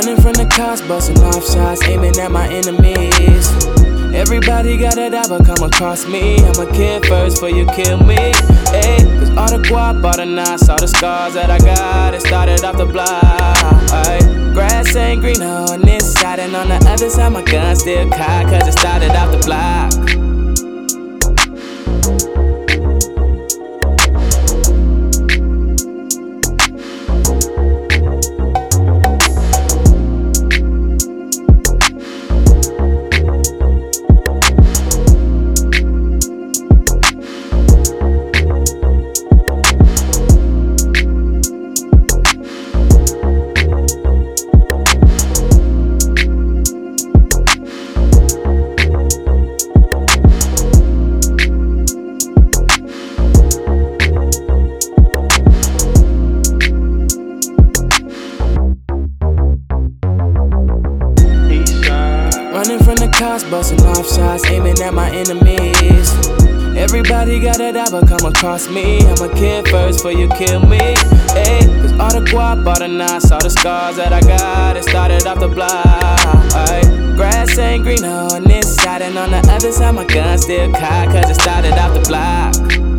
Running from the cops, busting off shots, aiming at my enemies. Everybody gotta die but come across me. I'ma kill first before you kill me. Ayy, cause all the guap, all the knots, all the scars that I got, it started off the block. Ayy, grass ain't greener on this side, and on the other side my gun still cocked, cause it started off the block. Running from the cops, busting off shots, aiming at my enemies. Everybody gotta die but come across me. I'ma kill first before you kill me. Ayy, cause all the guap, all the knots, all the scars that I got, it started off the block. Ayy, grass ain't greener on this side, and on the other side my gun still cocked, cause it started off the block.